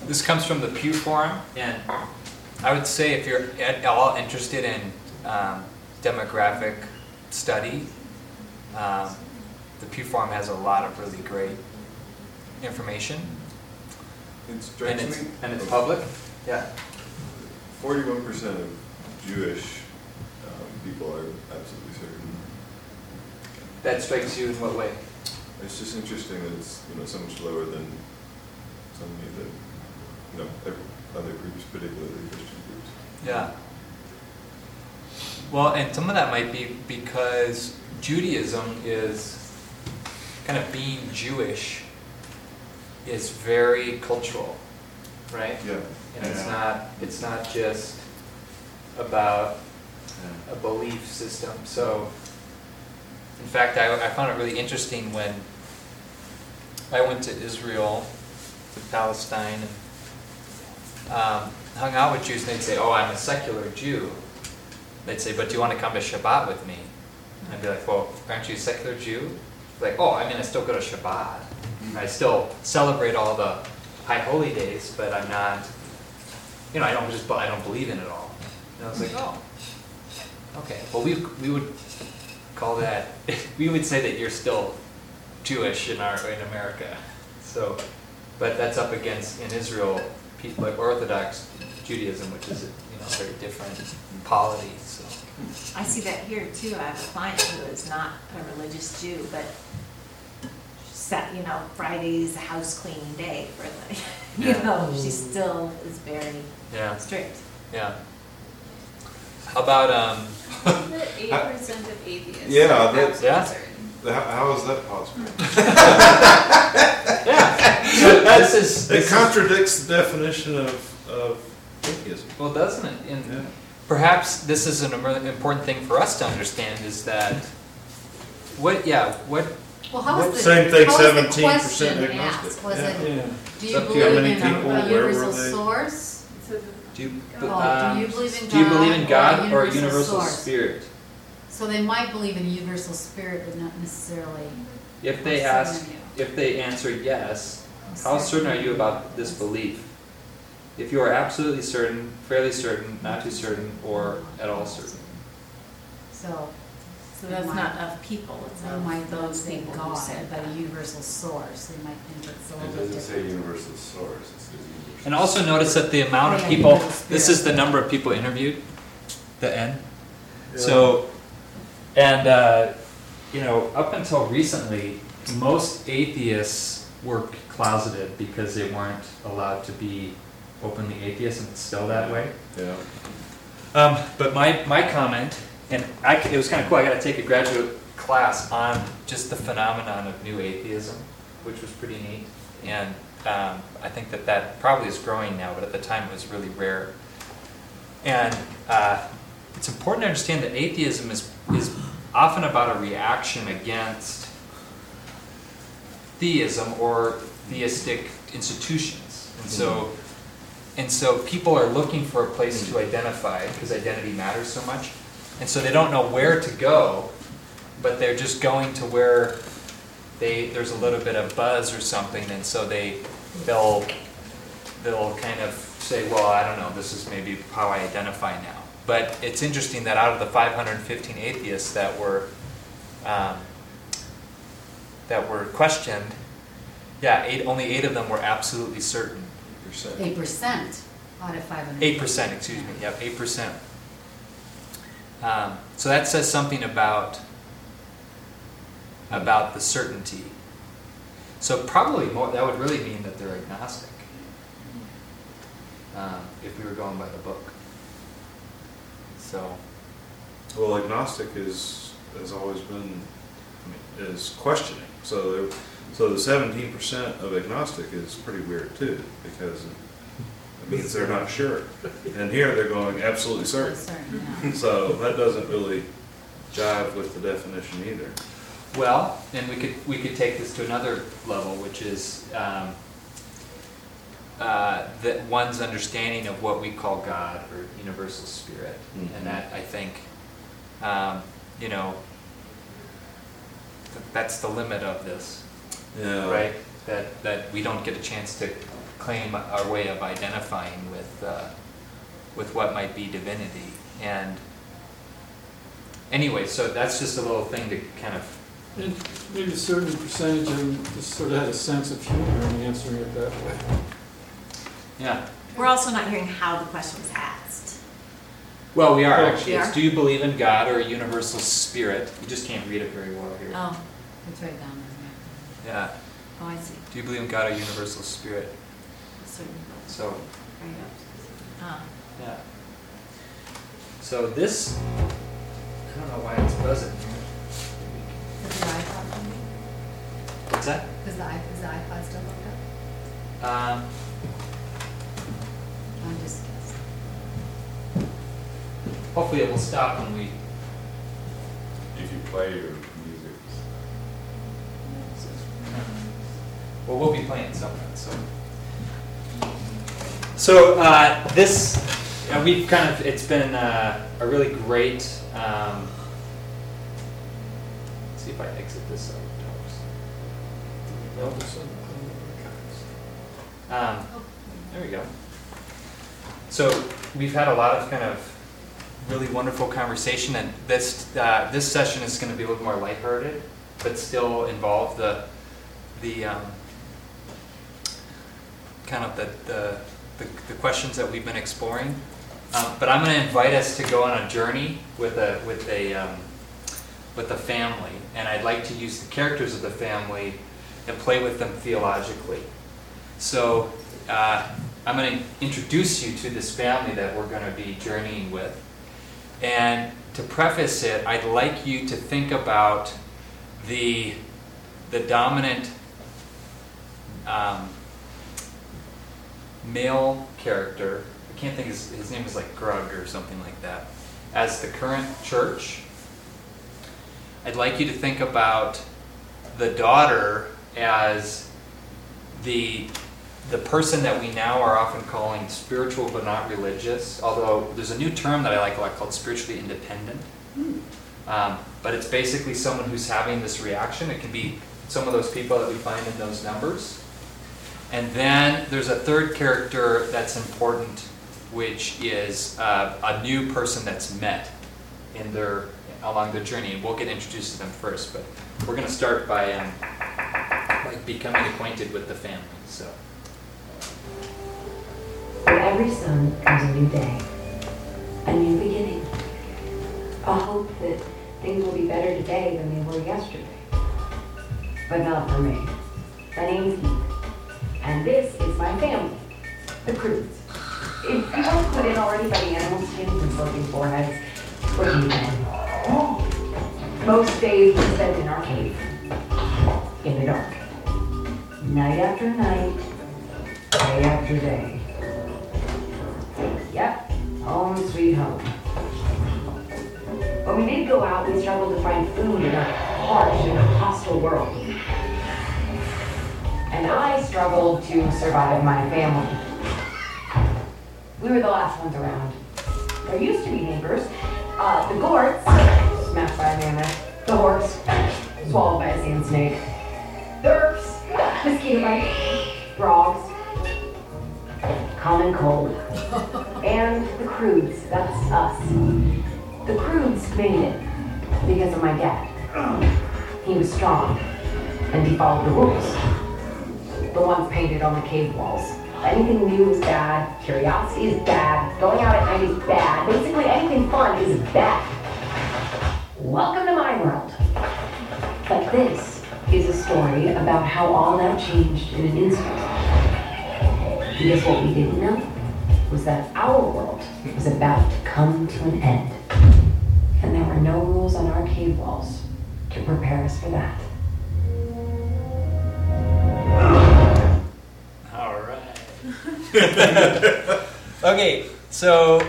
this comes from the Pew Forum, and I would say if you're at all interested in demographic study, the Pew Forum has a lot of really great information. And it's public. Yeah. 41% of Jewish people are absolutely certain. That strikes you in what way? It's just interesting that it's so much lower than so many that other groups, particularly Christian groups. Yeah. Well, and some of that might be because Judaism is kind of being Jewish is very cultural, right? Yeah. And it's not just about a belief system. So, in fact, I found it really interesting when I went to Israel, to Palestine, and hung out with Jews, and they'd say, "Oh, I'm a secular Jew." They'd say, "But do you want to come to Shabbat with me?" And I'd be like, "Well, aren't you a secular Jew?" Like, "Oh, I mean, I still go to Shabbat. I still celebrate all the high holy days, but I'm not, I don't believe in it all." And I was like, "Oh, okay." Well, we would call that, we would say that you're still Jewish in America. So, but that's up against, in Israel, people like Orthodox Judaism, which is a very different polity. So I see that here too. I have a client who is not a religious Jew, but Friday's a house cleaning day for the, she still is very strict. Yeah. How about Isn't it 8% of atheists? Yeah, how is that possible? Yeah. It contradicts the definition of atheism. Well, doesn't it? And perhaps this is an important thing for us to understand is that Well, how was the same thing, how was the 17% question agnostic. asked? Was it, do you It's up to you how believe many in people, a where were universal they? source? do you Do you believe in God or a universal universal source? spirit? So they might believe in a universal spirit, but not necessarily. If they answer yes, how certain are you about this belief? If you are absolutely certain, fairly certain, not too certain, or at all certain. So that's not of people, it's they of might not those say people who God, said but that. a universal source. They might think it's a It little bit doesn't say different. universal source. It says universal. And also notice that the amount of Yeah, people, universal this spirit. is the number of people interviewed, the N. So, and up until recently, most atheists were closeted because they weren't allowed to be openly atheists, and it's still that way. Yeah. But my comment, and it was kind of cool, I got to take a graduate class on just the phenomenon of new atheism, which was pretty neat. And I think that probably is growing now, but at the time it was really rare. And it's important to understand that atheism is often about a reaction against theism or theistic institutions. And so people are looking for a place to identify because identity matters so much. And so they don't know where to go, but they're just going to where there's a little bit of buzz or something, and so they'll kind of say, well, I don't know, this is maybe how I identify now. But it's interesting that out of the 515 atheists that were questioned, only 8 of them were absolutely certain. 8% out of 500. 8%, excuse me. Yep, 8%. So that says something about the certainty. So probably more, that would really mean that they're agnostic, if we were going by the book. So. Well, agnostic has always been, is questioning. So the 17% of agnostic is pretty weird too, because it means they're not sure. And here they're going absolutely certain. Yeah. So that doesn't really jive with the definition either. Well, and we could take this to another level, which is that one's understanding of what we call God or universal spirit, and that I think, that's the limit of this, Yeah. right? That we don't get a chance to claim our way of identifying with what might be divinity. And anyway, so that's just a little thing to kind of. And maybe a certain percentage of them just sort of had a sense of humor in answering it that way. Yeah. We're also not hearing how the question was asked. Well, we are Oh, actually. we It's, are? do you believe in God or a universal spirit? You just can't read it very well here. Oh, It's right down there. Yeah. oh, I see. Do you believe in God or universal spirit? Certain, So, right up. Ah. yeah. So this, I don't know why it's buzzing here. Is the iPod working? What's that? Is the iPod still hooked up? I'm just guessing. Hopefully it will stop when we. If you play your music. Well, we'll be playing something. So this we've kind of. It's been a really great. Let's see if I exit this out. There we go. So we've had a lot of kind of really wonderful conversation, and this session is going to be a little more lighthearted, but still involve the kind of the questions that we've been exploring. But I'm going to invite us to go on a journey with a family, and I'd like to use the characters of the family and play with them theologically. So I'm going to introduce you to this family that we're going to be journeying with. And to preface it, I'd like you to think about the dominant male character. I can't think his name is like Grug or something like that. As the current church. I'd like you to think about the daughter as the person that we now are often calling spiritual but not religious, although there's a new term that I like a lot called spiritually independent. But it's basically someone who's having this reaction. It can be some of those people that we find in those numbers. And then there's a third character that's important, which is a new person that's met along their journey. And we'll get introduced to them first, but we're going to start by becoming acquainted with the family. So. With every sun comes a new day, a new beginning, a hope that things will be better today than they were yesterday. But not for me. My name's Eve, and this is my family, the Croods. If you don't put in already by the animal skins and sloping foreheads, we're human. Most days we spend in our cave, in the dark, night after night, day after day. Yep, home sweet home. When we did go out, we struggled to find food in a harsh and hostile world. And I struggled to survive my family. We were the last ones around. There used to be neighbors. The Gorts, smashed by a mammoth. The Horks, swallowed by a sand snake. The Erps, mosquito bite. Frogs, common cold. And the Croods, that's us. The Croods made it because of my dad. He was strong, and he followed the rules. The ones painted on the cave walls. Anything new is bad, curiosity is bad, going out at night is bad, basically anything fun is bad. Welcome to my world. But this is a story about how all that changed in an instant. Because what we didn't know was that our world was about to come to an end. And there were no rules on our cave walls to prepare us for that. All right. Okay, so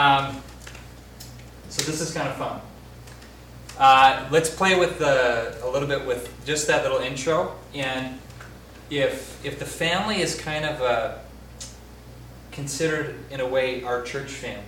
this is kind of fun. Let's play with a little bit with just that little intro, and if the family is kind of considered in a way our church family,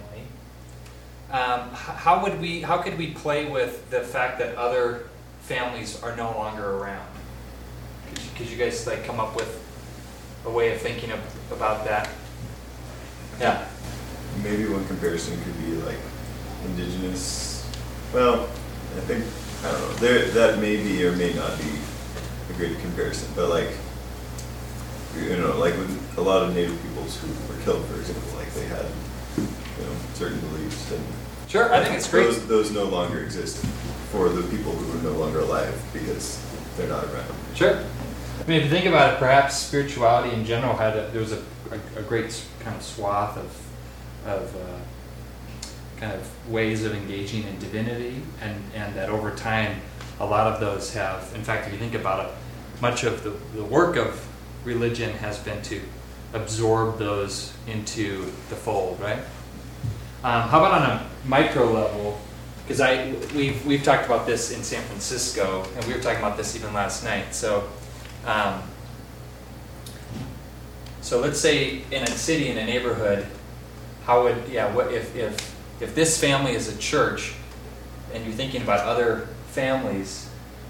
how could we play with the fact that other families are no longer around? Could you guys come up with a way of thinking about that. Yeah. Maybe one comparison could be like indigenous. Well, I think, I don't know. That may be or may not be a great comparison, but like, you know, like with a lot of Native peoples who were killed, for example, like they had, you know, certain beliefs, and Sure, I think it's great. those no longer exist for the people who are no longer alive because they're not around. Sure. I mean, if you think about it, perhaps spirituality in general there was a great kind of swath of kind of ways of engaging in divinity, and that over time, a lot of those have, in fact, if you think about it, much of the work of religion has been to absorb those into the fold, right? How about on a micro level? Because we've talked about this in San Francisco, and we were talking about this even last night. So let's say in a city, in a neighborhood, what if this family is a church, and you're thinking about other families,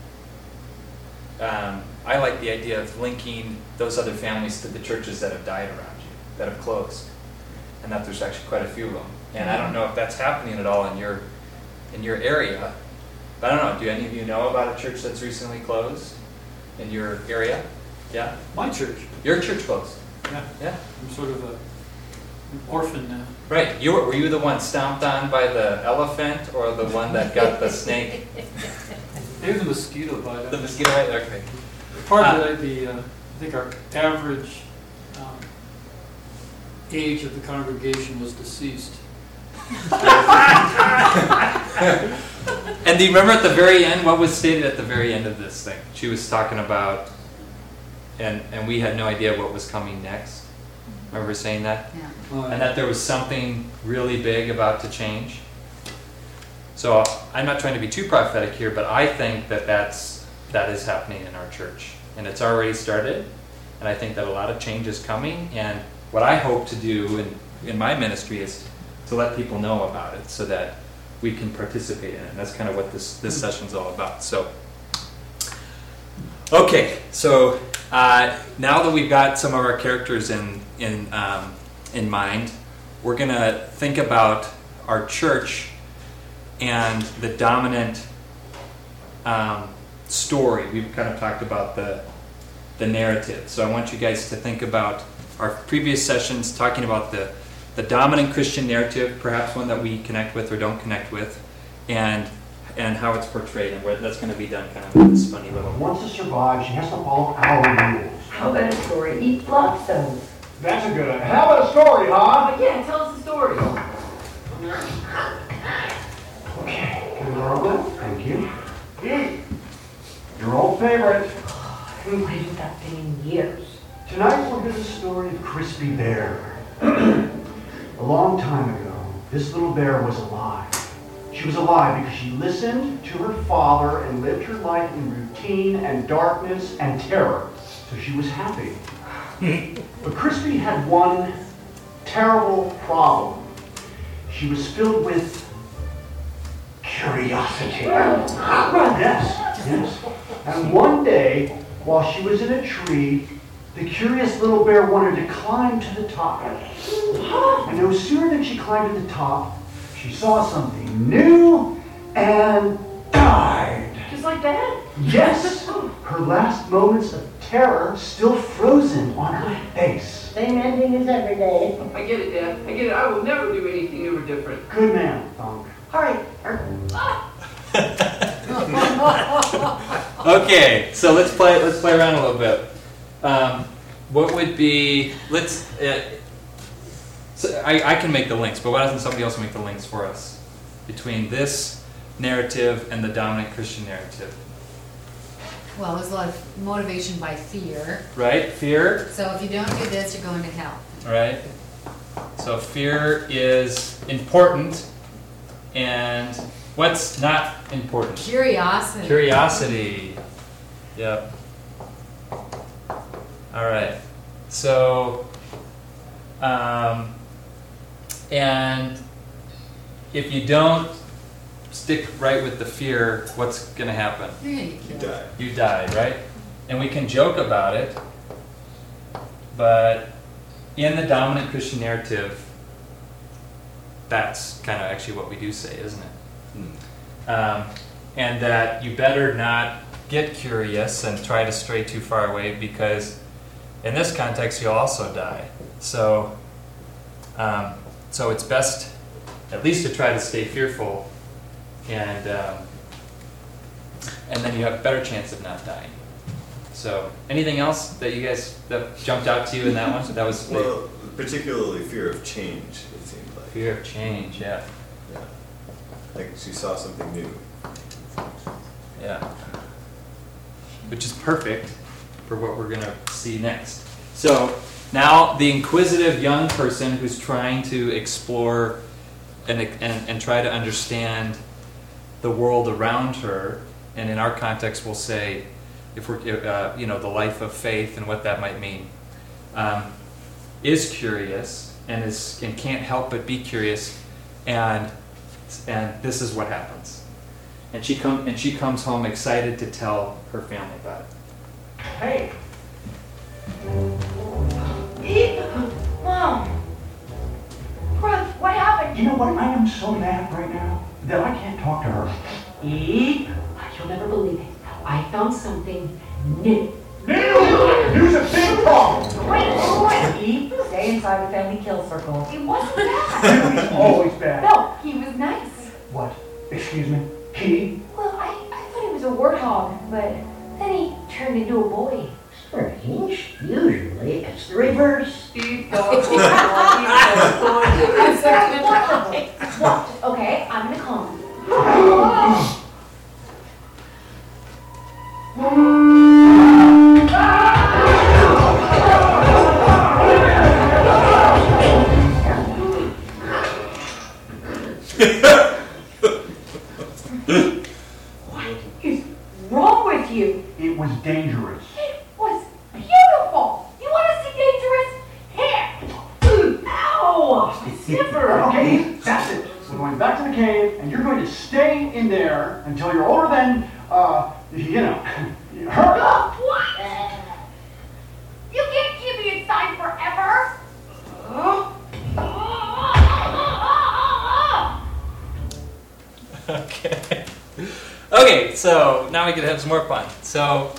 I like the idea of linking those other families to the churches that have died around you, that have closed, and that there's actually quite a few of them. And I don't know if that's happening at all in your area, but I don't know. Do any of you know about a church that's recently closed in your area? Yeah. My church. Your church closed. Yeah. Yeah. I'm sort of an orphan now. Right. Were you the one stomped on by the elephant, or the one that got the snake? Maybe the mosquito bite. The mosquito bite. Okay. Part of that, I think our average age of the congregation was deceased. And do you remember at the very end, what was stated at the very end of this thing? She was talking about, and we had no idea what was coming next. Remember saying that? Yeah. And that there was something really big about to change. So I'm not trying to be too prophetic here, but I think that is happening in our church, and it's already started. And I think that a lot of change is coming. And what I hope to do in my ministry is to let people know about it, so that we can participate in it. And that's kind of what this session's all about. So, okay, so now that we've got some of our characters in mind, we're going to think about our church and the dominant story. We've kind of talked about the narrative. So I want you guys to think about our previous sessions talking about the dominant Christian narrative, perhaps one that we connect with or don't connect with, and how it's portrayed, and where that's going to be done kind of in this funny little... Wants to survive, she has to follow our rules. How about a story? Eat Flopstones. That's a good idea. How about a story, huh? Yeah, tell us a story. Okay, can you roll it? Thank you. Eat. Your old favorite. I haven't played with that thing in years. Tonight we'll hear the story of Crispy Bear. A long time ago, this little bear was alive. She was alive because she listened to her father and lived her life in routine and darkness and terror. So she was happy. But Crispy had one terrible problem. She was filled with curiosity. Yes. And one day, while she was in a tree, the curious little bear wanted to climb to the top. And no sooner than she climbed to the top, she saw something new and died. Just like that? Yes, her last moments of terror still frozen on her face. Same ending as every day. I get it, Dad. I get it. I will never do anything new or different. Good man, Thunk. All right. Okay, so let's play around a little bit. What would be, so I can make the links, but why doesn't somebody else make the links for us between this narrative and the dominant Christian narrative? Well, there's a lot of motivation by fear. Right? Fear. So if you don't do this, you're going to hell. Right? So fear is important, and what's not important? Curiosity. Curiosity. Yep. All right. So, and if you don't stick right with the fear, what's going to happen? You're going to get You killed. die. You die, right? And we can joke about it, but in the dominant Christian narrative, that's kind of actually what we do say, isn't it? And that you better not get curious and try to stray too far away, because in this context you'll also die. So, so it's best at least to try to stay fearful, and then you have a better chance of not dying. So, anything else that you guys that jumped out to you in that one? That was well, particularly fear of change. It seemed like fear of change. Yeah. Yeah. Like she saw something new. Yeah. Which is perfect for what we're gonna see next. So now the inquisitive young person who's trying to explore and try to understand the world around her, and in our context we'll say, if we're the life of faith and what that might mean, is curious and can't help but be curious, and this is what happens. And she comes home excited to tell her family about it. Hey, Mom! Brooke, what happened? you know what? I am so mad right now that I can't talk to her. Eve, you'll never believe it. I found something new. New's a big problem. Wait. Eve, stay inside the family kill circle. It wasn't bad. He's always bad. No, he was nice. What? Excuse me? He? Well, I thought he was a warthog, but then he turned into a boy. Strange. Usually it's the reverse. That's What? Okay, I'm gonna calm him. What is wrong with you? It was dangerous. It was beautiful. You want to see dangerous? Here. Ow! Zipper. Okay, that's it. We're going back to the cave, and you're going to stay in there until you're older than, her. What? You can't keep me inside forever. Okay. Okay, so now we can have some more fun. So,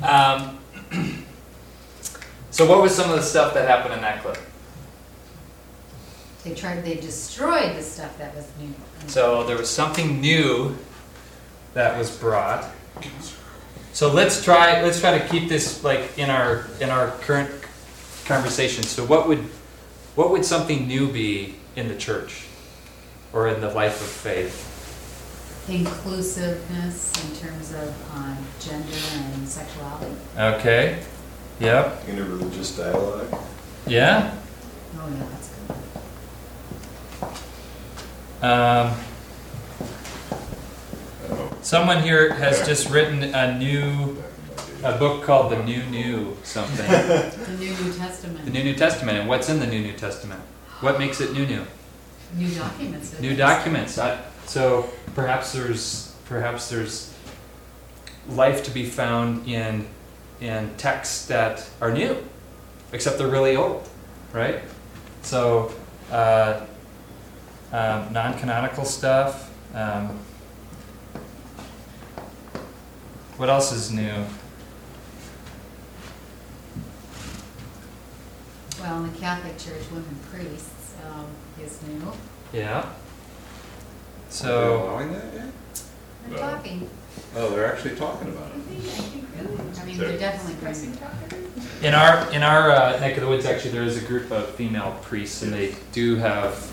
so what was some of the stuff that happened in that clip? They destroyed the stuff that was new. So there was something new that was brought. So let's try to keep this like in our current conversation. So what would something new be in the church or in the life of faith? Inclusiveness in terms of gender and sexuality. Okay. Yep. Interreligious dialogue. Yeah. Oh yeah, that's good. Someone here has just written a book called The New something. The New Testament. The New Testament. And what's in the New Testament? What makes it new? New documents. New documents. So perhaps there's life to be found in texts that are new, except they're really old, right? So non-canonical stuff. What else is new? Well, in the Catholic Church, women priests is new. Yeah. Are So they allowing that yet? They're talking. Oh, they're actually talking about it. I mean, they're definitely bringing. in our neck of the woods, actually, there is a group of female priests, and they do have.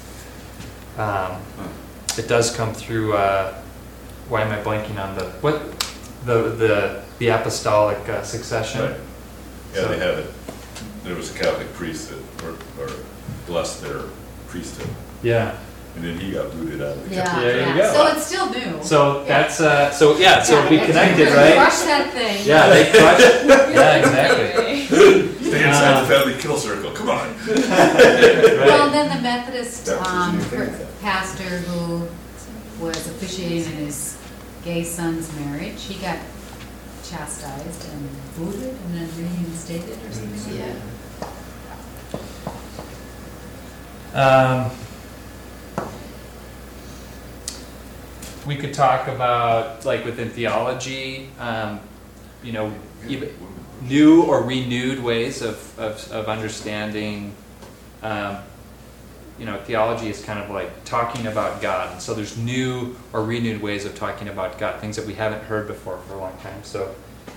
It does come through. Why am I blanking on the apostolic succession? Right. Yeah, they have it. There was a Catholic priest that or blessed their priesthood, Yeah. and then he got booted out of the Yeah, There you go. So it's still new. So that's so we connected, right? Crush that thing. Yeah, they crushed. Yeah, exactly. Stay inside the family kill circle. Come on. Well, then the Methodist That was his new thing. pastor who was officiating in his gay son's marriage, he got chastised and booted and then reinstated or something like that. We could talk about, like within theology, even new or renewed ways of understanding. Theology is kind of like talking about God. And so there's new or renewed ways of talking about God, things that we haven't heard before for a long time. So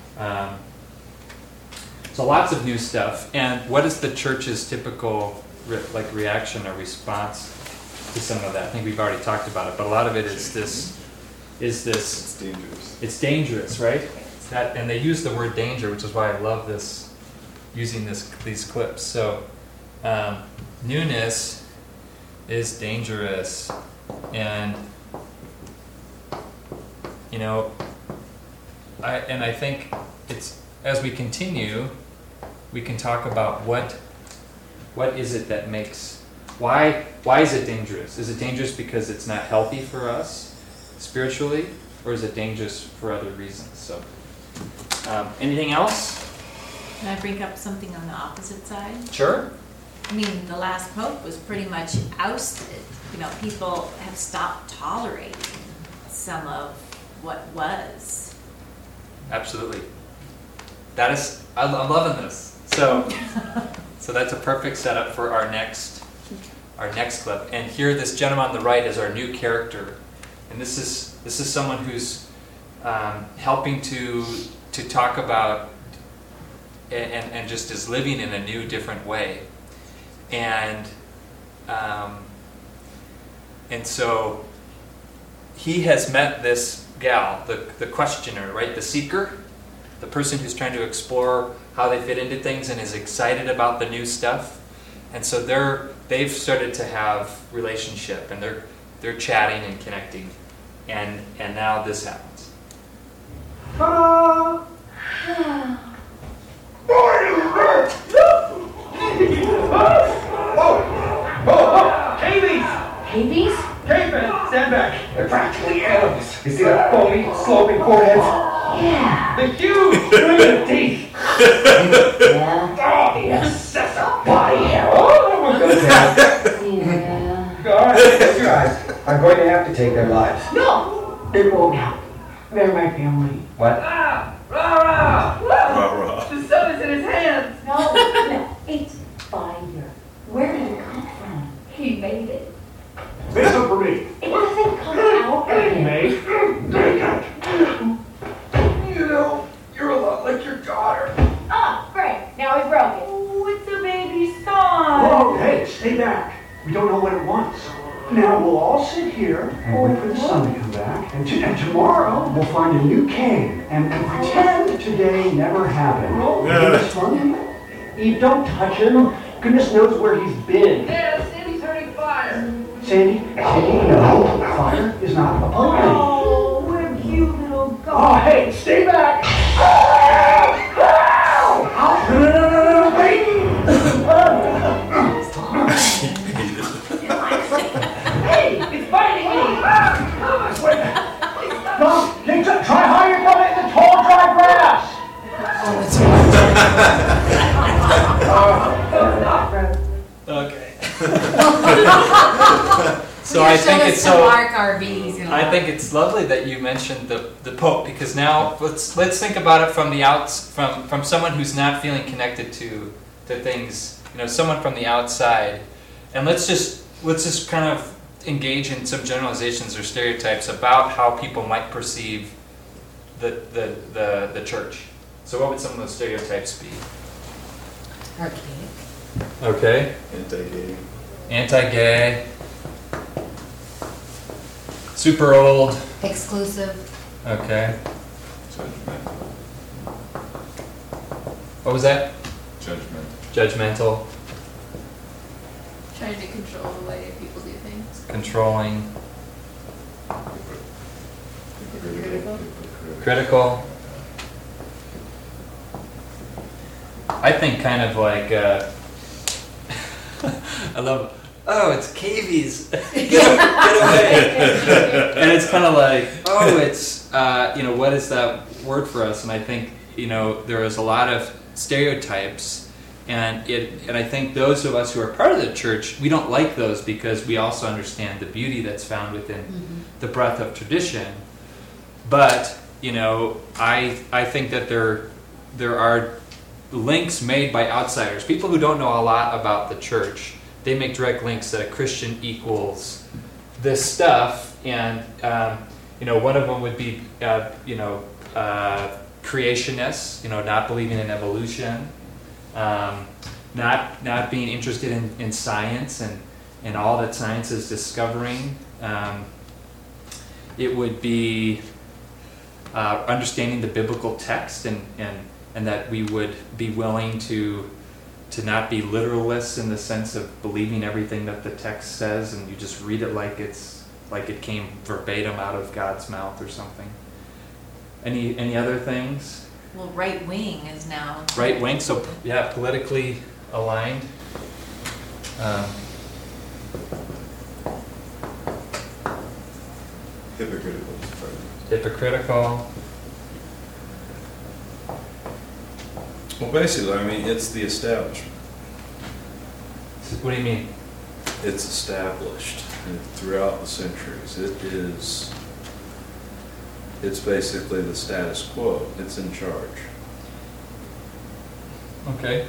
lots of new stuff. And what is the church's typical reaction or response to some of that? I think we've already talked about it, but a lot of it is this. It's dangerous. It's dangerous, right? And they use the word danger, which is why I love this, using these clips. So newness is dangerous, and I think it's, as we continue, we can talk about what is it that makes, why is it dangerous? Is it dangerous because it's not healthy for us spiritually, or is it dangerous for other reasons? So anything else? Can I bring up something on the opposite side? Sure. I mean, the last pope was pretty much ousted. People have stopped tolerating some of what was. Absolutely. I'm loving this. So that's a perfect setup for our next clip. And here, this gentleman on the right is our new character, and this is someone who's helping to talk about and just is living in a new, different way. And so he has met this gal, the questioner, right? The seeker, the person who's trying to explore how they fit into things and is excited about the new stuff. And so they've started to have relationship, and they're chatting and connecting, and now this happens. Ta-da! Cavies! Cavies? Cavemen, stand back. They're practically animals. You see their foamy, sloping foreheads? Yeah. The huge, brilliant teeth. Yeah. Oh, the excessive body hair. Oh, that one goes down. Yeah. All right, close your eyes. I'm going to have to take their lives. No! It won't happen. They're my family. What? Ah! Rah, rah! Rah-rah. The sun is in his hands. No, it's fire. Where did it come from? He made it. Make it for me. It doesn't come out of him. Make it. You're a lot like your daughter. Ah, right. Now he broke it. Oh, it's a baby song. Whoa, hey, stay back. We don't know what it wants. Now we'll all sit here and wait for the sun to come back. And tomorrow we'll find a new cave and pretend today never happened. This one, Eve, don't touch him. Goodness knows where he's been. Yeah, Sandy's turning fire. Sandy, no, fire is not a plaything. Oh, what a cute little Oh, guy. hey, stay back! No, wait! Hey, it's biting me. No, try higher, come in the tall, dry grass! Okay. So I think it's so. Mark RVs. I think it's lovely that you mentioned the Pope, because now let's think about it from the from someone who's not feeling connected to things, someone from the outside, and let's just kind of engage in some generalizations or stereotypes about how people might perceive the church. So what would some of those stereotypes be? Archaic. Okay. Anti-gay. Anti-gay. Super old. Exclusive. Okay. Judgmental. What was that? Judgmental. Judgmental. Trying to control the way people do things. Controlling. Critical. Critical. I think kind of like, I love, oh, it's cavies. Get away. And it's kind of like, oh, it's, what is that word for us? And I think, there is a lot of stereotypes And I think those of us who are part of the church, we don't like those because we also understand the beauty that's found within the breadth of tradition. But, I think that there are links made by outsiders, people who don't know a lot about the church. They make direct links that a Christian equals this stuff, and one of them would be creationists, not believing in evolution, not being interested in science and all that science is discovering. It would be understanding the biblical text and that we would be willing to not be literalists in the sense of believing everything that the text says and you just read it like it came verbatim out of God's mouth or something. Any other things? Well, right wing is now. Right wing, so yeah, politically aligned. Hypocritical. Hypocritical. Well, basically, I mean, it's the establishment. What do you mean? It's established throughout the centuries. It's basically the status quo. It's in charge. Okay.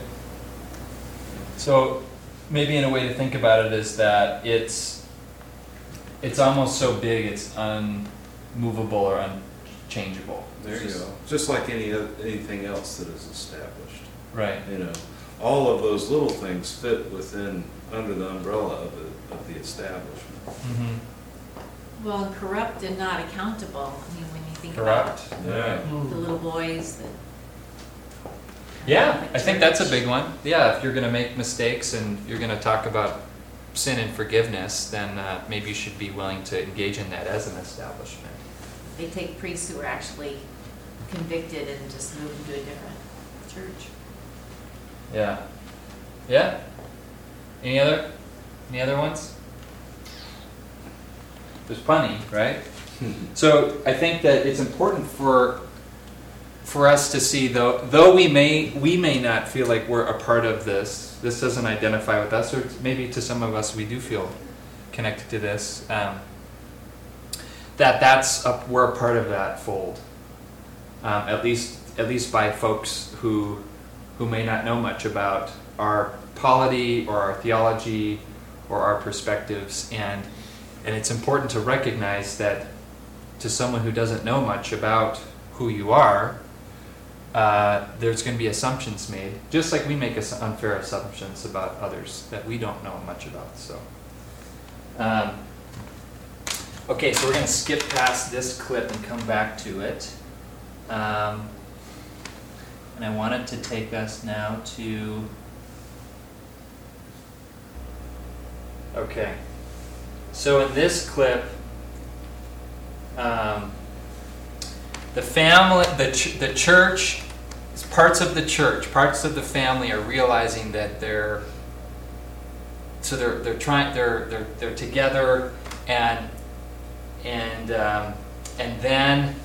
So maybe in a way to think about it is that it's almost so big it's unmovable or unchangeable. There you go. Just like anything else that is established. Right. All of those little things fit under the umbrella of the establishment. Mm-hmm. Well, corrupt and not accountable. I mean, when you think Corrupt. about the little boys that. Yeah, I think that's a big one. Yeah, if you're going to make mistakes and you're going to talk about sin and forgiveness, then maybe you should be willing to engage in that as an establishment. They take priests who are actually convicted and just move them to a different church. Yeah. Yeah? Any other ones? There's plenty, right? So I think that it's important for us to see, though we may not feel like we're a part of this doesn't identify with us, or maybe to some of us we do feel connected to this, we're a part of that fold, at least by folks who may not know much about our polity or our theology or our perspectives, and it's important to recognize that to someone who doesn't know much about who you are, there's going to be assumptions made, just like we make unfair assumptions about others that we don't know much about. So, okay, so we're going to skip past this clip and come back to it. And I wanted to take us now to... Okay. So in this clip, the family, the church, parts of the church, parts of the family are realizing that they're together, and then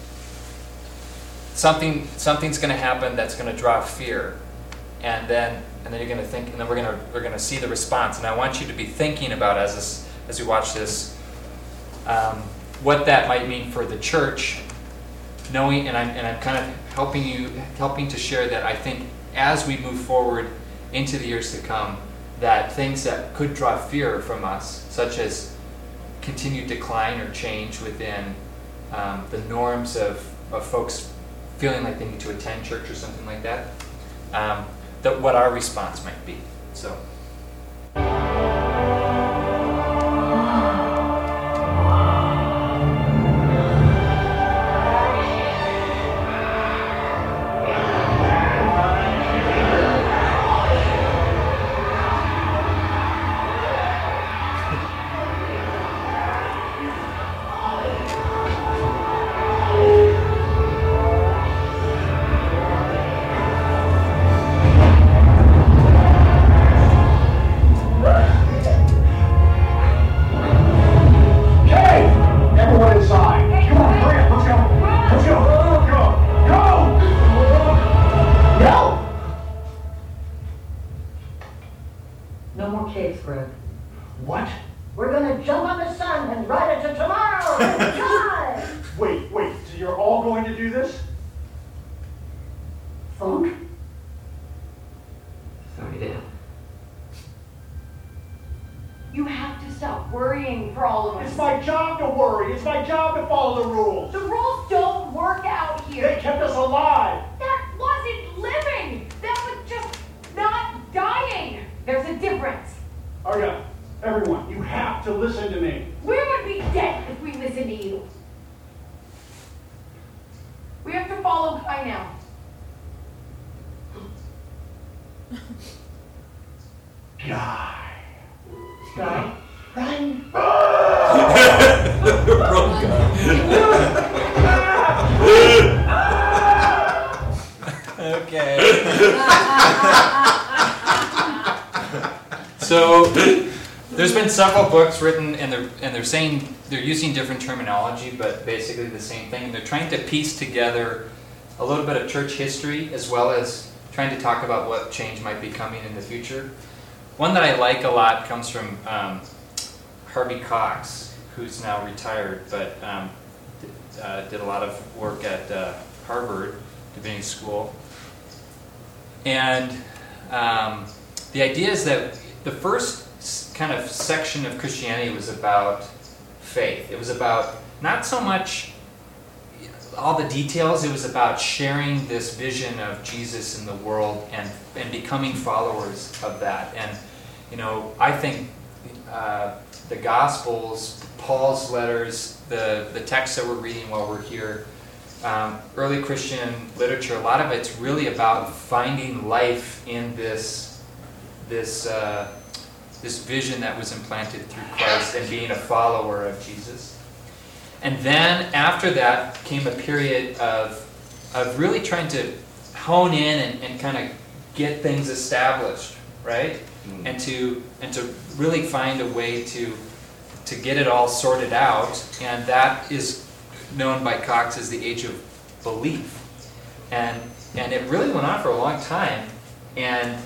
something's going to happen that's going to draw fear, and then you're going to think, and then we're going to see the response. And I want you to be thinking about as we watch this, what that might mean for the church. Knowing, and I'm kind of helping to share that I think as we move forward into the years to come, that things that could draw fear from us, such as continued decline or change within the norms of folks feeling like they need to attend church or something like that, that what our response might be. So. What? We're gonna jump on the sun and ride it to tomorrow. Drive! Wait, so you're all going to do this? Funk? Sorry, Dad. You have to stop worrying for all of us. It's my job to worry. It's my job to follow the rules. The rules don't work out here. They kept us alive. That wasn't living. That was just not dying. There's a difference. Arya, everyone, you have to listen to me. We would be dead if we listened to you. We have to follow Kai now. Guy. Guy? Run! Wrong Okay. So there's been several books written, and they're saying they're using different terminology, but basically the same thing. They're trying to piece together a little bit of church history as well as trying to talk about what change might be coming in the future. One that I like a lot comes from Harvey Cox, who's now retired, but did a lot of work at Harvard Divinity School. And the idea is that the first kind of section of Christianity was about faith. It was about not so much all the details, it was about sharing this vision of Jesus in the world and becoming followers of that. And, you know, I think the Gospels, Paul's letters, the texts that we're reading while we're here, early Christian literature, a lot of it's really about finding life in this vision that was implanted through Christ and being a follower of Jesus. And then after that came a period of really trying to hone in and kind of get things established, right? And to really find a way to get it all sorted out, and that is known by Cox as the Age of Belief. And it really went on for a long time, and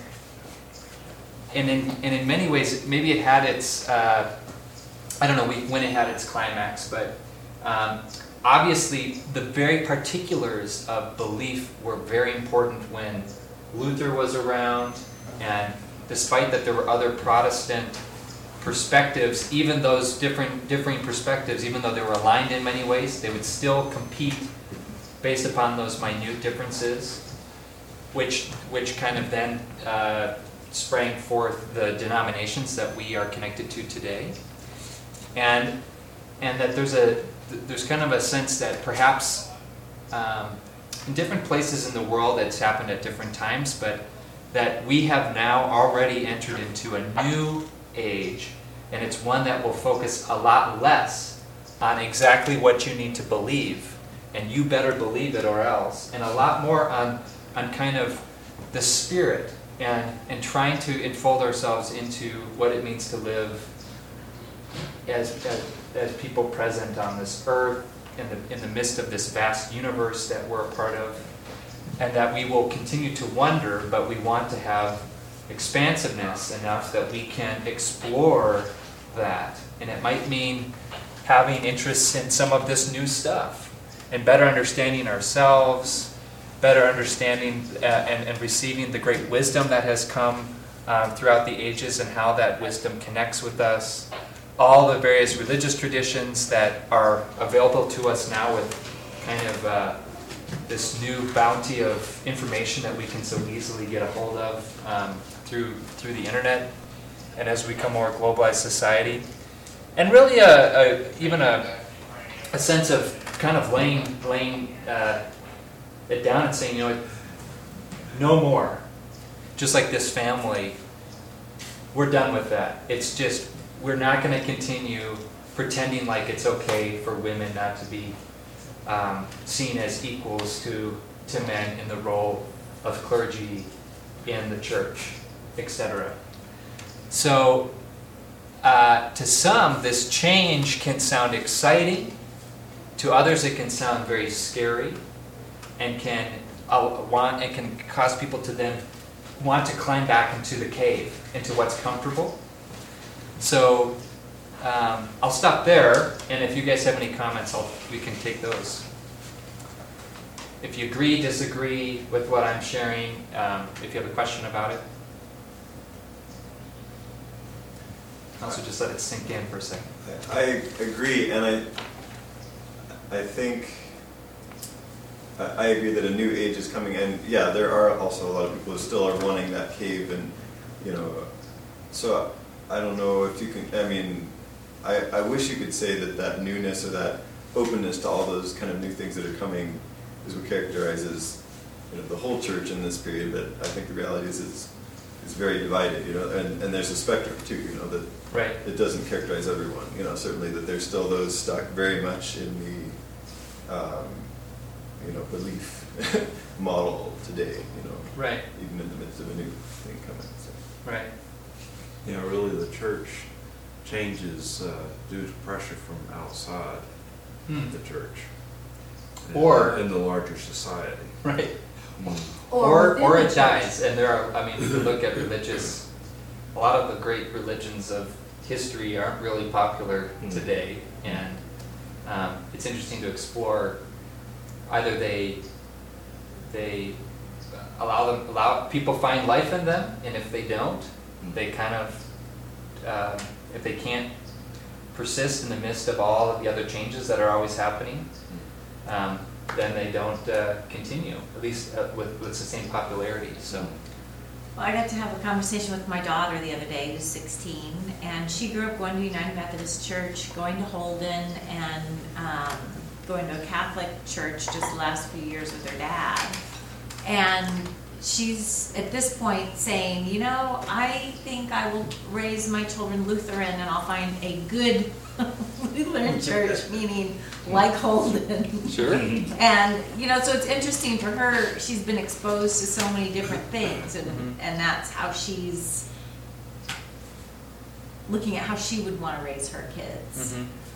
in many ways, maybe it had its, I don't know when it had its climax, but obviously the very particulars of belief were very important when Luther was around, and despite that there were other Protestant perspectives, even those differing perspectives, even though they were aligned in many ways, they would still compete based upon those minute differences, which kind of then sprang forth the denominations that we are connected to today, and that there's kind of a sense that perhaps in different places in the world it's happened at different times, but that we have now already entered into a new age, and it's one that will focus a lot less on exactly what you need to believe, and you better believe it or else, and a lot more on kind of the spirit and trying to enfold ourselves into what it means to live as people present on this earth in the midst of this vast universe that we're a part of, and that we will continue to wonder, but we want to have expansiveness enough that we can explore that. And it might mean having interests in some of this new stuff and better understanding ourselves, better understanding and receiving the great wisdom that has come throughout the ages and how that wisdom connects with us. All the various religious traditions that are available to us now with kind of this new bounty of information that we can so easily get a hold of through the internet, and as we become more globalized society, and really even a sense of kind of laying it down and saying, you know, no more. Just like this family, we're done with that. It's just, we're not going to continue pretending like it's okay for women not to be seen as equals to men in the role of clergy in the church, etc. So to some, this change can sound exciting. To others, it can sound very scary, and can cause people to then want to climb back into the cave, into what's comfortable. So I'll stop there, and if you guys have any comments, we can take those. If you agree, disagree with what I'm sharing, if you have a question about it. Also, just let it sink in for a second. I agree, and I think I agree that a new age is coming, and yeah, there are also a lot of people who still are wanting that cave, and so I don't know if you can. I mean, I wish you could say that newness or that openness to all those kind of new things that are coming is what characterizes the whole church in this period. But I think the reality is it's very divided, and there's a spectrum too, that right. It doesn't characterize everyone, certainly that there's still those stuck very much in the belief model today, right. Even in the midst of a new thing coming. So. Right. Really the church changes due to pressure from outside the church. Or in the larger society. Right. Or Or it dies, and there are, if you look at a lot of the great religions of history aren't really popular today, and it's interesting to explore. Either they allow people find life in them, and if they don't, they kind of, if they can't persist in the midst of all of the other changes that are always happening, then they don't continue, at least with the same popularity. So, well, I got to have a conversation with my daughter the other day, who's 16, and she grew up going to United Methodist Church, going to Holden, and going to a Catholic church just the last few years with her dad. And she's at this point saying, I think I will raise my children Lutheran, and I'll find a good Lutheran church, meaning like Holden. Sure. And, so it's interesting for her. She's been exposed to so many different things, and that's how she's looking at how she would want to raise her kids.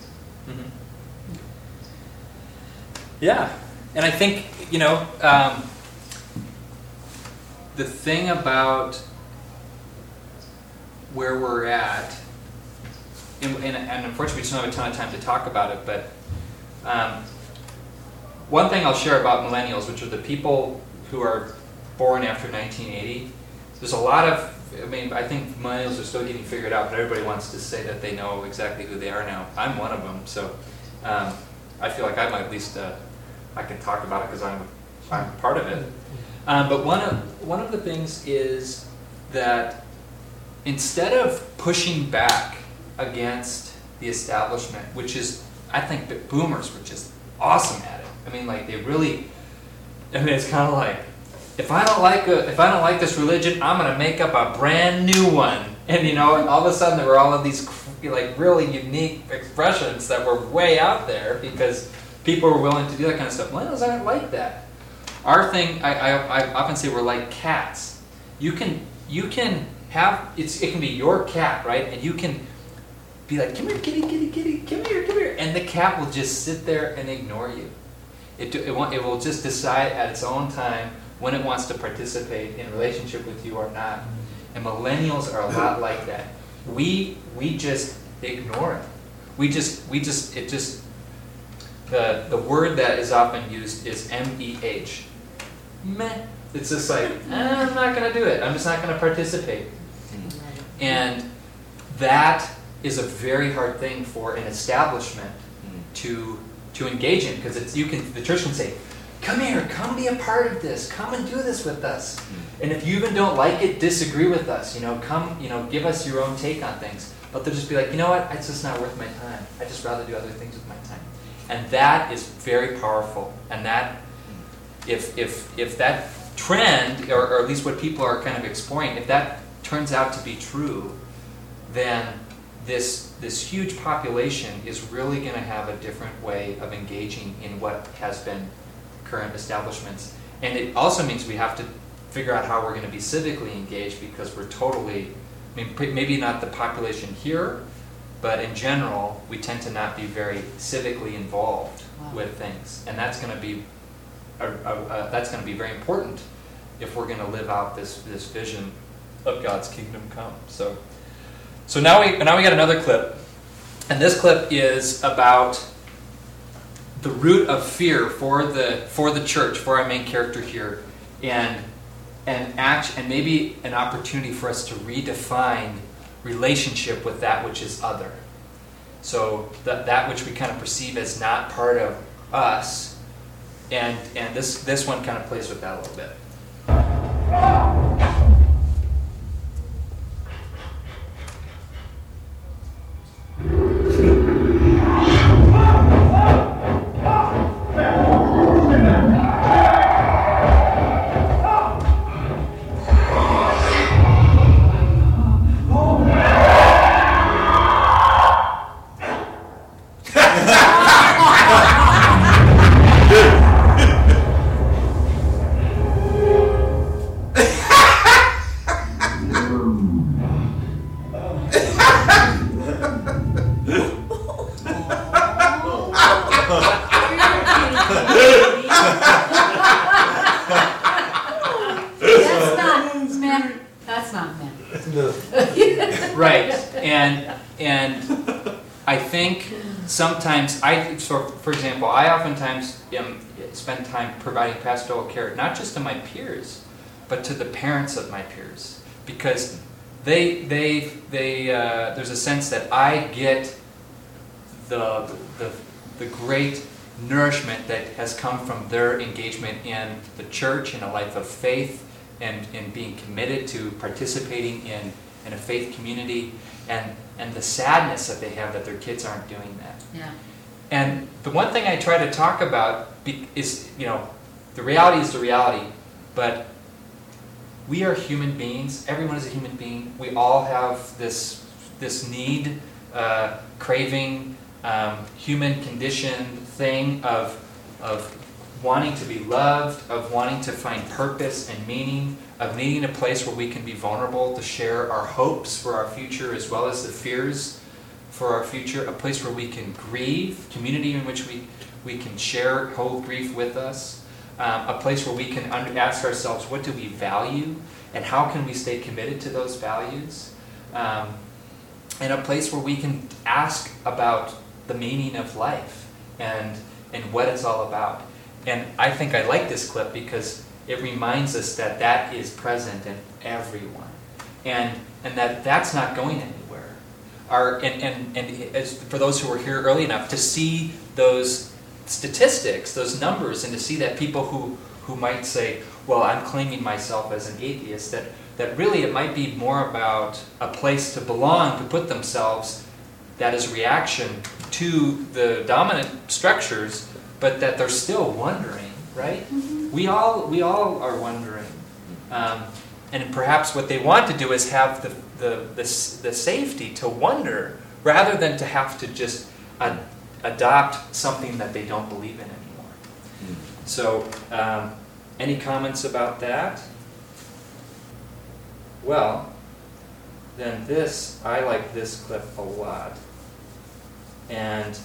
Yeah, and I think, the thing about where we're at, and unfortunately we just don't have a ton of time to talk about it, but one thing I'll share about millennials, which are the people who are born after 1980, there's a lot of, I think millennials are still getting figured out, but everybody wants to say that they know exactly who they are now. I'm one of them, so I feel like I'm at least, I can talk about it because I'm part of it. But one of the things is that instead of pushing back against the establishment, which is, I think that boomers were just awesome at it. They really, it's kind of like, if I don't like this religion, I'm going to make up a brand new one. And all of a sudden there were all of these really unique expressions that were way out there because people were willing to do that kind of stuff. Millennials aren't like that. Our thing, I often say, we're like cats. You can have, it can be your cat, right? And you can be like, come here, kitty, kitty, kitty, come here. And the cat will just sit there and ignore you. It will just decide at its own time when it wants to participate in a relationship with you or not. And millennials are a lot like that. We just ignore it. The word that is often used is MEH. Meh. It's just like, I'm not going to do it. I'm just not going to participate. And that is a very hard thing for an establishment to engage in, because the church can say, come here, come be a part of this, come and do this with us. And if you even don't like it, disagree with us, come, give us your own take on things. But they'll just be like, you know what, it's just not worth my time. I'd just rather do other things with my time. And that is very powerful. And that, if that trend, or at least what people are kind of exploring, if that turns out to be true, then this huge population is really going to have a different way of engaging in what has been current establishments. And it also means we have to figure out how we're going to be civically engaged, because we're totally, maybe not the population here, but in general, we tend to not be very civically involved with things. And that's going to be very important if we're going to live out this vision of God's kingdom come. So So now we got another clip, and this clip is about the root of fear for the church, for our main character here, and maybe an opportunity for us to redefine relationship with that which is other. So that which we kind of perceive as not part of us, and this one kind of plays with that a little bit. That's not meant. Right, and I think sometimes for example, I oftentimes spend time providing pastoral care, not just to my peers, but to the parents of my peers, because there's a sense that I get the great nourishment that has come from their engagement in the church, in a life of faith, and in being committed to participating in a faith community, and the sadness that they have that their kids aren't doing that. Yeah. And the one thing I try to talk about is, the reality is the reality, but we are human beings. Everyone is a human being. We all have this need, craving, human condition thing of wanting to be loved, of wanting to find purpose and meaning, of needing a place where we can be vulnerable to share our hopes for our future as well as the fears for our future, a place where we can grieve, community in which we can share whole grief with us, a place where we can ask ourselves, what do we value and how can we stay committed to those values, and a place where we can ask about the meaning of life and what it's all about. And I think I like this clip because it reminds us that that is present in everyone, and that's not going anywhere. And as for those who were here early enough to see those statistics, those numbers, and to see that people who might say, well, I'm claiming myself as an atheist, that really it might be more about a place to belong, to put themselves, that is a reaction to the dominant structures, but that they're still wondering, right? Mm-hmm. We all are wondering, and perhaps what they want to do is have the safety to wonder, rather than to have to just adopt something that they don't believe in anymore. Mm. So, any comments about that? Well, then I like this clip a lot. And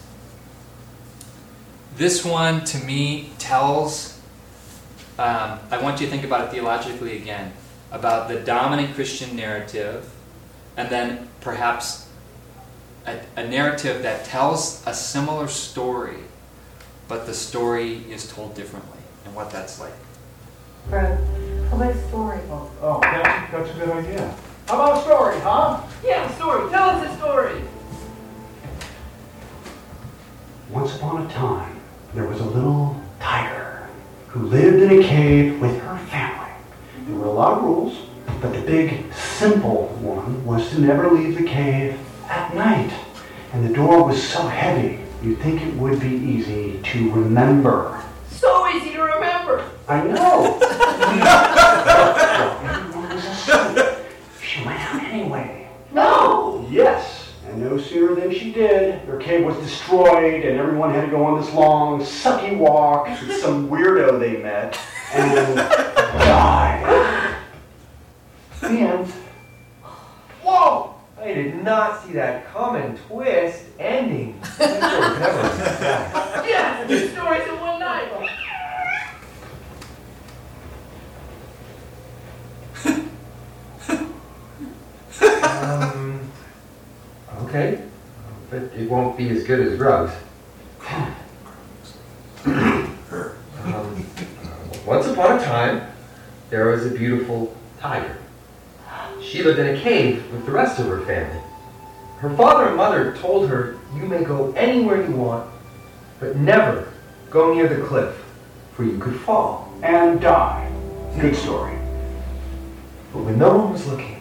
this one, to me, tells, I want you to think about it theologically again, about the dominant Christian narrative, and then perhaps a narrative that tells a similar story, but the story is told differently, and what that's like. Fred, how about a story? Oh, that's a good idea. How about a story, huh? Yeah, story. Tell us a story. Once upon a time, there was a little tiger who lived in a cave with her family. There were a lot of rules, but the big, simple one was to never leave the cave at night. And the door was so heavy, you'd think it would be easy to remember. So easy to remember. I know. Everyone was asleep. She went out anyway. No. Yes. And no sooner than she did, her cave was destroyed, and everyone had to go on this long, sucky walk to some weirdo they met, and died. The end. Whoa! I did not see that common twist ending. Yeah, 2 stories in one night. but it won't be as good as Grugs. Once upon a time, there was a beautiful tiger. She lived in a cave with the rest of her family. Her father and mother told her, you may go anywhere you want, but never go near the cliff, for you could fall. And die. Good story. But when no one was looking,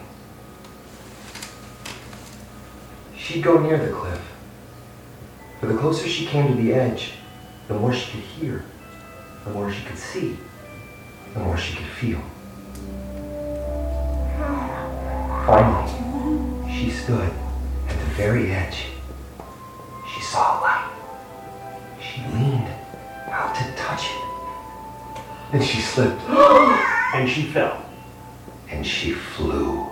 she'd go near the cliff. For the closer she came to the edge, the more she could hear, the more she could see, the more she could feel. Finally, she stood at the very edge. She saw a light. She leaned out to touch it. Then she slipped. And she fell. And she flew.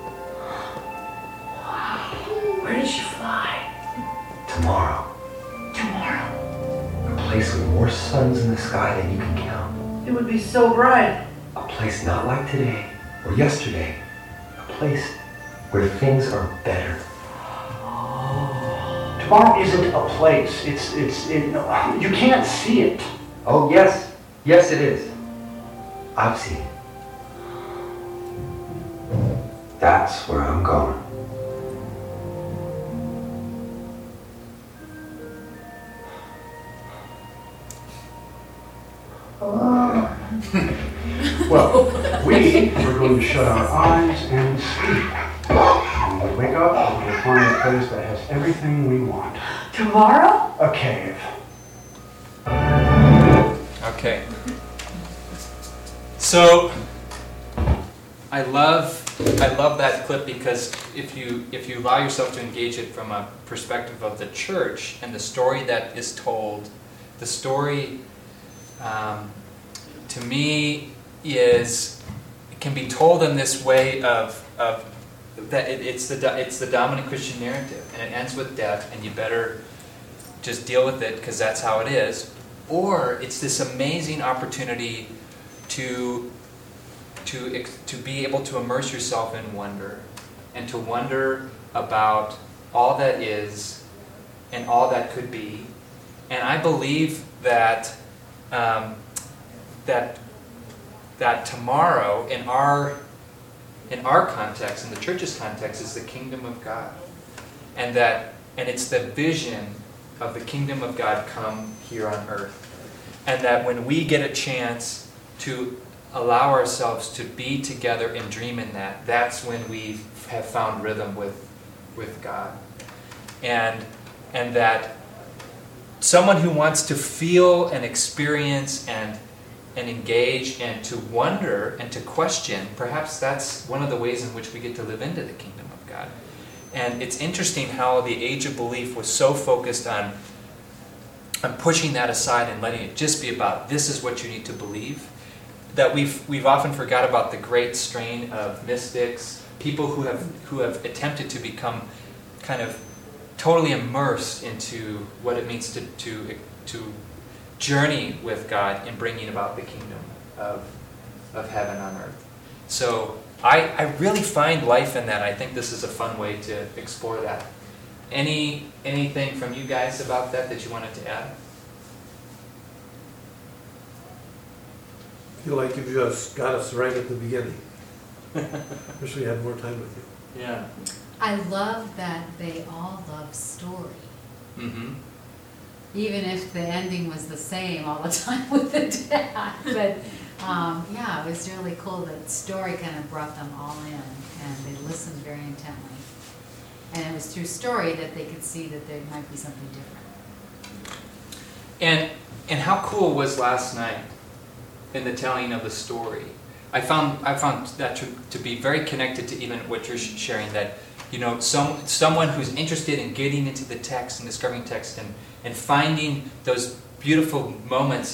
Where did she fly? Tomorrow. Tomorrow. A place with more suns in the sky than you can count. It would be so bright. A place not like today or yesterday. A place where things are better. Tomorrow isn't a place. You can't see it. Oh, yes. Yes, it is. I've seen it. That's where I'm going. Well, we are going to shut our eyes and sleep. When we wake up, we'll find a place that has everything we want. Tomorrow? A cave. Okay. So I love that clip because if you allow yourself to engage it from a perspective of the church and the story that is told, the story to me can be told in this way of that it's the dominant Christian narrative, and it ends with death, and you better just deal with it because that's how it is. Or it's this amazing opportunity to be able to immerse yourself in wonder, and to wonder about all that is and all that could be. And I believe that that tomorrow in our context, in the church's context, is the kingdom of God, and it's the vision of the kingdom of God come here on earth. And that when we get a chance to allow ourselves to be together and dream in that, that's when we have found rhythm with God. And that someone who wants to feel and experience and engage and to wonder and to question, perhaps that's one of the ways in which we get to live into the kingdom of God. And it's interesting how the age of belief was so focused on pushing that aside and letting it just be about this is what you need to believe, that we've often forgot about the great strain of mystics, people who have attempted to become kind of totally immersed into what it means to journey with God in bringing about the kingdom of heaven on earth. So I really find life in that. I think this is a fun way to explore that. Anything from you guys about that you wanted to add? I feel like you just got us right at the beginning. Wish we had more time with you. Yeah. I love that they all love story. Mm-hmm. Even if the ending was the same all the time with the dad. But yeah, it was really cool that story kind of brought them all in, and they listened very intently. And it was through story that they could see that there might be something different. And how cool was last night in the telling of the story? I found that to be very connected to even what you're sharing, that someone who's interested in getting into the text and discovering text and finding those beautiful moments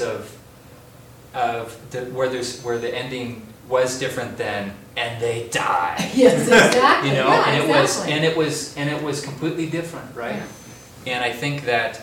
where the ending was different than and they die. Yes, exactly. Yeah, and exactly. it was completely different, right? Yeah. And I think that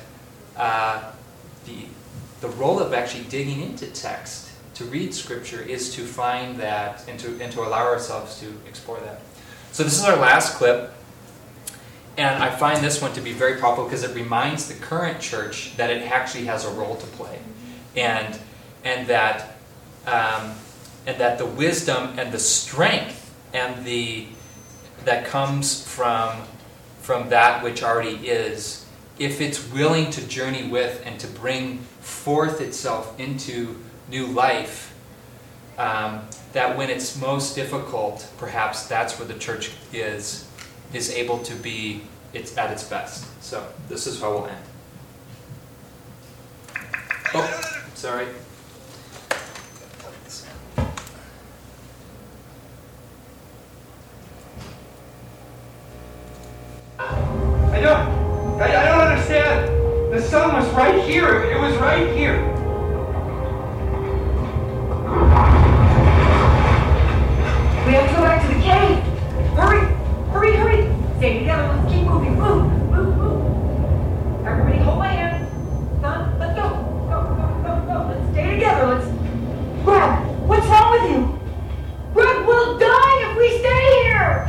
the role of actually digging into text to read Scripture is to find that and to allow ourselves to explore that. So this is our last clip, And I find this one to be very powerful because it reminds the current church that it actually has a role to play, and that the wisdom and the strength and that comes from that which already is, if it's willing to journey with and to bring forth itself into new life, that when it's most difficult, perhaps that's where the church is able to be at its best. So this is how we'll end. Oh, sorry. I don't understand. The sun was right here. It was right here. We have to go back to the cave. Hurry, hurry, hurry. Stay together. Let's keep moving. Move, move, move. Everybody hold my hand. Son, let's go. Go, go, go, go. Let's stay together. Let's... Greg, what's wrong with you? Greg, we'll die if we stay here.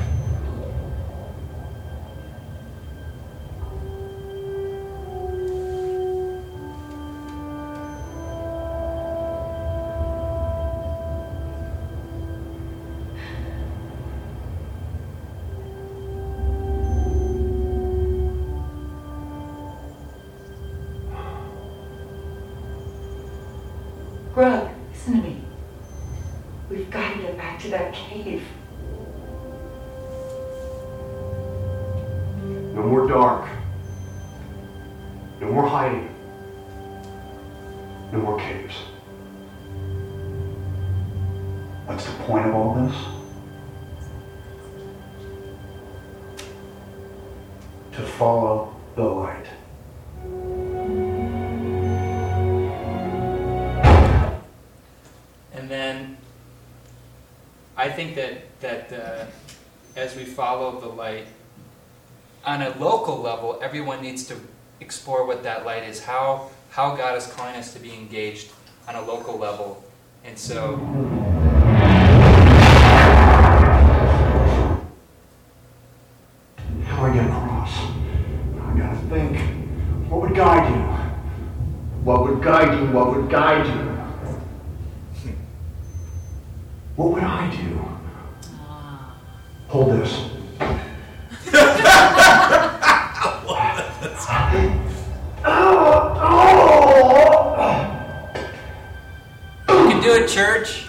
Greg, listen to me. We've got to get back to that cave. No more dark. No more hiding. No more caves. What's the point of all this? To follow the light. And then I think that as we follow the light, on a local level, everyone needs to explore what that light is, how God is calling us to be engaged on a local level. And so How do I get across? I gotta think. What would guide you? What would guide you? What would guide you? What would I do? Hold this. you can do it, church.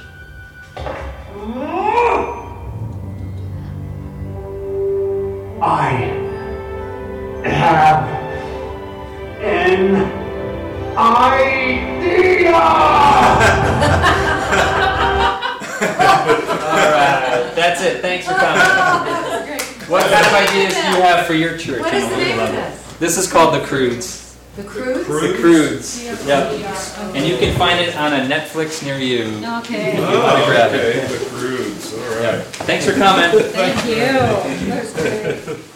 I have an idea! Alright, that's it. Thanks for coming. What kind of ideas do you have for your church? What is on the a name local of level? this? This is called The Croods. The Croods? The Croods. Yep. Okay. And you can find it on a Netflix near you. Okay. If you want to grab it. The Croods, all right. Yep. Thanks for coming. Thank you. That was great.